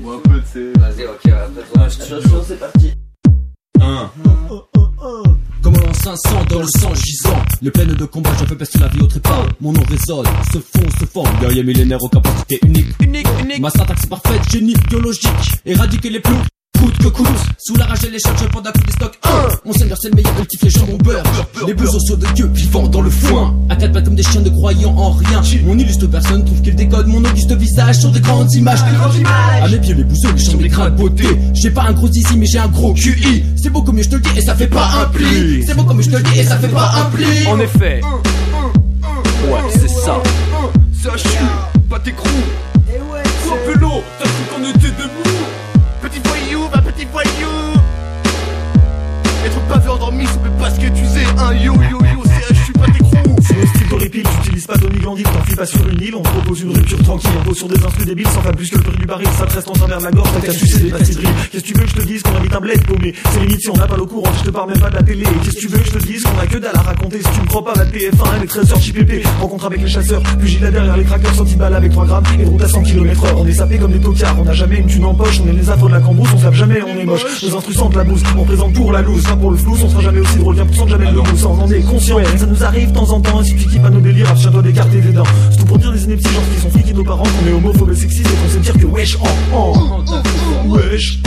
ou un peu, tu sais. Vas-y, ok, après Je suis chaud, c'est parti. Comme un 500 dans le sang gisant, les plaines de combat, je fais pester la vie au trépas. Mon nom résonne, se forme, guerrier millénaire aux capacités uniques. Ma syntaxe est parfaite, génie biologique, éradiquer les plombs. Coûte que coûte, sous la rage et les charges, je prends d'un coup des stocks. Mon seigneur c'est le meilleur, multifie les jambes, mon beurre. Les bleus osseux de Dieu vivant dans le foin. À quatre pattes comme des chiens ne croyant en rien. Mon illustre personne trouve qu'il décode mon auguste visage sur des grandes images. À mes pieds les bouseux, les chambres, les grains de beauté. J'ai pas un gros zizi mais j'ai un gros QI. C'est beau comme je te le dis et ça fait pas un pli. C'est beau comme je te le dis et ça fait pas un pli. En effet. Ouais, c'est ça. C'est HU, pas tes crews. Quoi pélo, t'as cru qu'on était debout. Petit voyou, va petit voyou. Être pavé endormi, c'est parce que tu sais un yo-yo-yo, c'est HU, pas tes crews. C'est le style d'horripile, j'utilise pas Tony Glandil, t'enfuis pas sur une île, on te propose une rupture tranquille, on pose sur des instrus débiles, sans faire plus que le prix du baril, ça te reste en travers de la gorge, t'as qu'à sucer des pastilles de riz. Qu'est-ce que tu veux que je te dise qu'on habite un bled paumé? C'est limite si on n'a pas l'eau courante, je te parle même pas de la télé. Qu'est-ce que tu veux que je te dise qu'on a que dalle à raconter? Si tu me crois pas, va de TF1, les 13h JPP, rencontre avec les chasseurs, pugilat derrière les crackers, 110 balles avec 3 grammes, et route à 100 km/h. On est sapé comme des tocards, on a jamais une thune en poche, on est les afros de la cambrousse, on sape jamais, on est moche. Nos instrus sentent la bouse, on présente pour la loose, pas pour le flou, on sera jamais aussi drôle, 1% de jamais le mousse, on en est conscient. Ça nous arrive de temps en temps, si tu kiffes pas nos délires, abstiens-toi d'écarter les dents. C'est tout pour dire des inepties gens qui sont flics et nos parents qu'on est homophobes et sexistes et qu'on sait dire que wesh wesh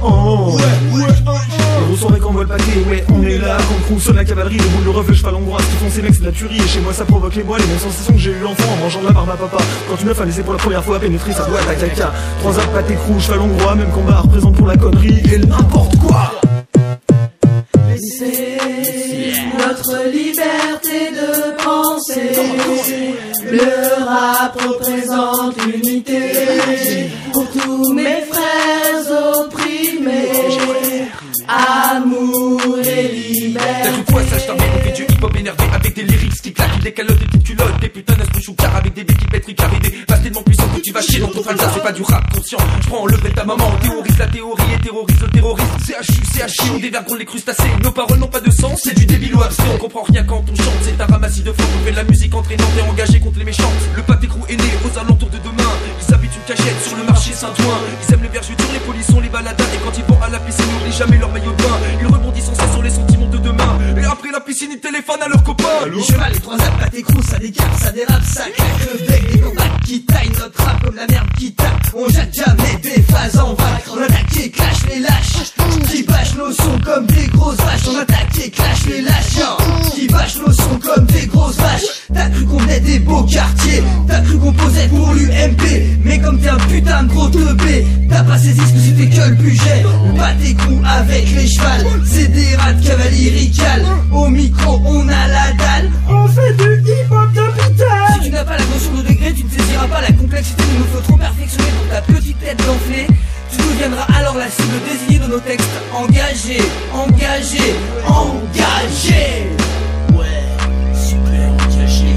les soirées qu'on voit le paquet, ouais on est là, qu'on croule sur la cavalerie, les boules de reflet, cheval hongrois, ce qu'ils font ces mecs c'est de la tuerie, et chez moi ça provoque les bois, les mêmes sensations que j'ai eu enfant en mangeant de la barbe à papa. Quand une meuf a laissé pour la première fois pénétrer sa boîte à caca, 3 heures pâté crou, cheval hongrois, même combat représente pour la connerie et n'importe quoi. C'est notre liberté de penser. Le rap représente l'unité pour tous mes frères opprimés. Amour et liberté. T'as tout quoi ça, je t'emmène, on fait du hip-hop énervé avec des lyrics qui claquent, des calottes, des petites culottes, des putains d'astres choucars avec des béquilles pétriques avec des bases tellement puissantes que tu vas chier dans ton falsa. C'est pas du rap conscient, je prends le vrai de ta maman, on théorise la théorie et terrorise le terrorisme. C'est HU, on dévergonde les crustacés, nos paroles n'ont pas de sens, c'est du débile ou abstrait, on comprend rien quand on chante. C'est un ramassis de flots, on fait de la musique entraînante et engagée contre les méchants. Le pâté crew est né aux alentours de demain, ils habitent une cachette sur le marché Saint-Ouen. Ils aiment les vergetures, les polissons, les baladins, et quand ils vont à la piscine, ils n'oublient jamais leur maillot de bain. Ils rebondissent sans cesse sur les sentiments de demain, et après la piscine, ils téléphonent à leurs copains. Cheval, les 3 actes, pâté crew, ça décale, ça dérape, ça claque le bec, des contacts qui taillent notre rap comme la merde qui tape. On jette jamais des phases en vague, on attaque et clash les lâches, qui bâchent nos sons comme des grosses vaches. On attaque et clash les lâches, qui bâchent nos sons comme des grosses vaches. T'as cru qu'on est des beaux quartiers, t'as cru qu'on posait pour l'UMP, mais comme t'es un putain de gros teubé, t'as pas saisi ce que c'était que le budget. Pâté crew avec les chevals, c'est des rats de cavalerie cale. Au micro on a la dalle, on fait du hip-hop capital. Si tu n'as pas la notion de degré, tu ne saisiras pas la complexité de nos flots trop perfectionnés pour ta petite tête d'enflée. Tu deviendras alors la cible désignée de nos textes engagés, engagés, engagés. Ouais, super engagés.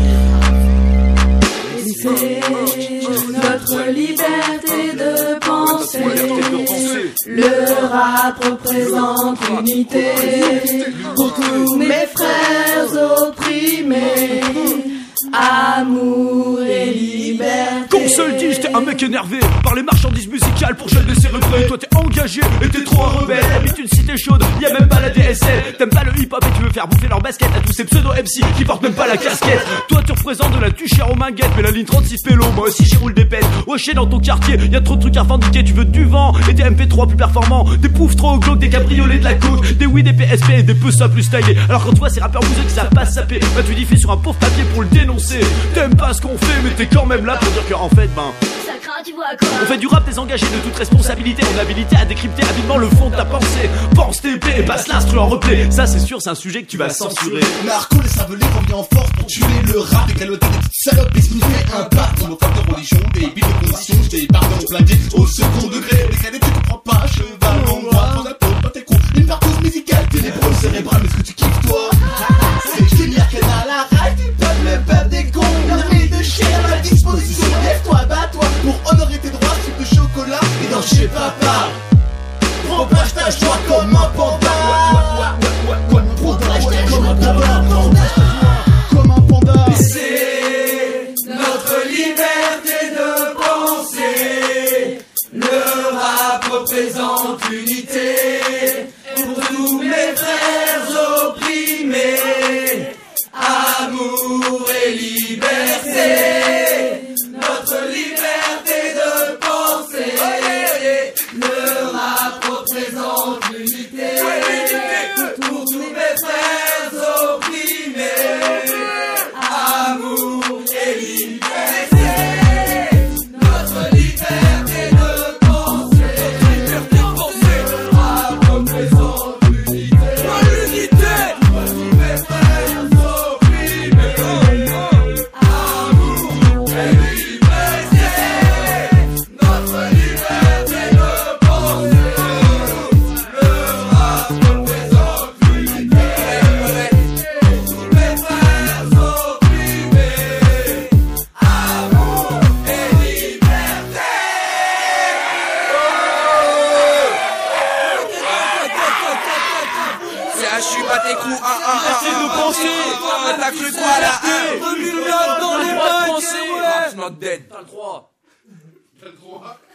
C'est notre liberté de penser. Le rap représente l'unité pour tous mes frères opprimés. Amour et liberté. Qu'on se le dise, t'es un mec énervé par les marchandises musicales pour jeunes décérébrés. Toi t'es engagé et t'es trop un rebelle. T'habites une cité chaude, y'a même pas la DSL. T'aimes pas le hip-hop et tu veux faire bouffer leur basket à tous ces pseudo-MC qui portent même pas la casquette. Toi tu représentes de la tuchère aux minguettes, mais la ligne 36 pélo, moi aussi j'y roule des pètes. Wesh, dans ton quartier, y'a trop de trucs à revendiquer. Tu veux du vent et des MP3 plus performants, des poufs trop glauques, des cabriolets, de la coke, des oui, des PSP et des peu ça plus stylés. Alors quand toi ces rappeurs bouseux qui savent pas saper, bah tu diffuses sur un pauvre papier pour le dénoncer. T'aimes pas ce qu'on fait mais t'es quand même là pour dire que en fait ça craint, tu vois quoi. on fait du rap désengagé de toute responsabilité. On a habilité à décrypter habilement le fond de ta pensée. Pense TP et passe l'instru en replay. Ça c'est sûr, c'est un sujet que tu vas censurer. Narco, les cervelés revient en force pour tuer le rap. Et caloter des petites salopes et sniffer un bat. Homophobe de religion, des billes de conditions. Des pardons blindés au second degré. Les cadets tu comprends pas, cheval hongrois. Prends la peau, pas tes cons. Une partouze musicale, ténébreuse cérébrale. Mais ce que tu kiffes toi, c'est génial qu'elle a la rage du peuple, le peuple des cons. Une armée de chiens à la disposition. Lève-toi, bats-toi pour honorer tes droits. Sucre de chocolat et dans chez papa. Propage ta joie comme un panda. Propage ta joie comme un panda. C'est notre liberté de penser. Le rap représente l'unité pour tous mes frères opprimés. Amour et liberté, notre liberté de penser. Le rap représente l'unité pour tous mes frères opprimés. Amour et liberté, notre liberté de penser. Le rap représente l'unité pour tous mes frères opprimés. Amour et liberté, notre liberté de penser. Le rap représente l'unité pour tous mes frères opprimés. Amour et liberté. CHU, bat tes coups, Arrêtez de penser. t'as cru quoi là, Remue le bloc dans les Droit de bacs, penser. ouais. Rap's not dead. T'as le droit. T'as le droit.